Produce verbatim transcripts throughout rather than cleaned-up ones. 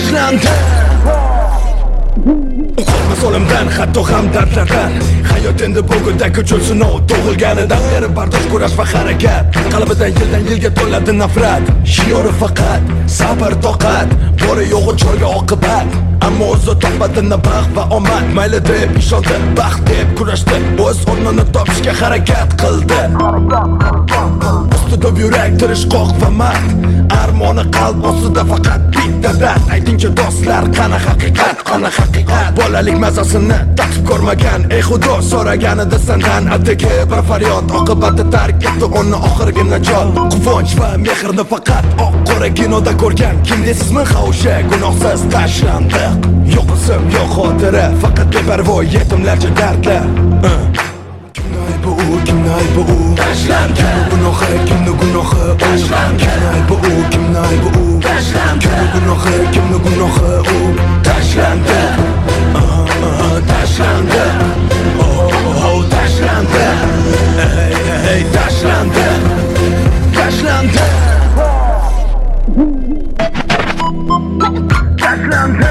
tashlandi. Qo'rqmas o'limdan, hatto hamdardlardan. Hayot endi bugunda ko'chul sinov tug'ilganidan beri bardosh kurash va harakat. Qalbidan yildan yilga to'ladi nafrat. Shiori faqat sabr, toqat, bori yo'g'i cho'lga oqibat. Ammo o'zi topmadini baxt va omad. Mayli deb ishondi, baxt deb kurashdi, o'z o'rnini topishga harakat qildi. Ustida yurak tirishqoq va mard. Armoni qalb ostida faqat bitta dard. Aytingchi do'stlar, qani haqiqat, qani haqiqat. Bolalik mazasini tatib ko'rmagan, ey xudo so'raganida sendan atigi bir faryod. Oqibati tark etdi uni oxirgi najot. Quvonch va mehrni faqat oq qora kinoda ko'rgan. Kim deysizmi ha o'sha gunohsiz tashlandi. Yo'q ism, yo'q xotira, faqat beparvo yetimlarcha dardlar. Kimni bu, kimni bu tashlandi. Kimni gunohi, kimni gunohi tashlandi. Kimni bu, kimni bu tashlandi. Kimni gunohi, kimni gunohi u tashlandi. Tashlandi. Oh, oh, tashlandi. Hey, hey, tashlandi. Tashlandi. Tashlandi.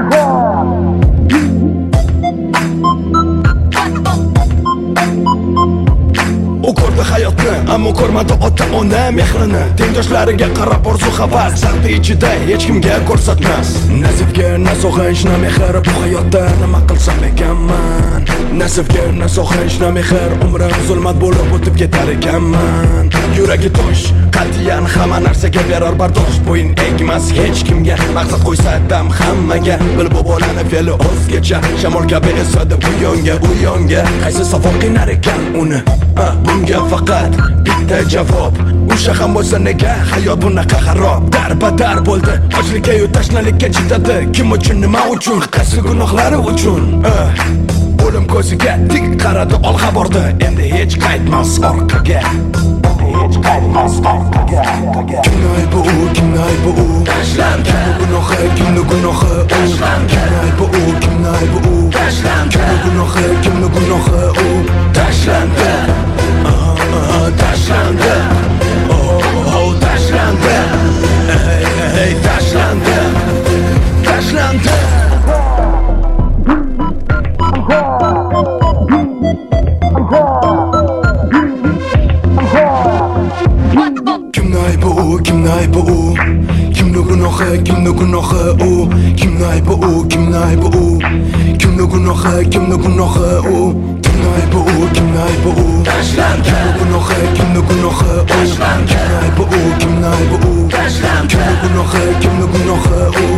U ko'rdi hayotni, ammo ko'rmadi ota-ona mehrini. Tengdoshlariga qarab orzu havas, saxta ichida hech kimga ko'rsatmas. Nasibga na sog'inch, na mehr, bu hayotda nima qilsam ekanman. Nasibga na sog'inch, na mehr, umrim zulmat bo'lib o'tib ketar ekanman. Yuragi tosh, qat'iyan hamma narsaga berar bardosh. Bo'yin egmas hech kimga, maqsad qo'ysa dam hammaga. Bil bu bolani fe'li o'zgacha, shamol kabi esadi u yonga, u yonga. Qaysi savol qiynar ekan uni? Bunga faqat bitta javob. O'sha ham bo'lsa nega hayot bunaqa xarob? Darbadar bo'ldi, ochlikka yu tashnalikka chidadi. Kim uchun, nima uchun? Qaysi gunohlari uchun? O'lim ko'ziga tik qaradi, olg'a bordi. Endi hech qaytmas orqaga. Hech qaytmas orqaga. Kimni bu, kimni bu tashlandi. Kimni gunohi, kimni gunohi tashlandi. Kimni bu, kimni bu tashlandi. Kimni gunohi, kimni gunohi u tashlandi. Tashlandi. Oh, oh, tashlandi. Hey, hey, tashlandi. Tashlandi. Kimni bu, kimni bu kimni gunohi, kimni gunohi u kimni bu, kimni bu kimni gunohi, kimni gunohi u kimni bu, kimni bu tashlandi. Kimni gunohi, kimni gunohi u kimni bu, kimni bu tashlandi. Kimni gunohi, kimni gunohi u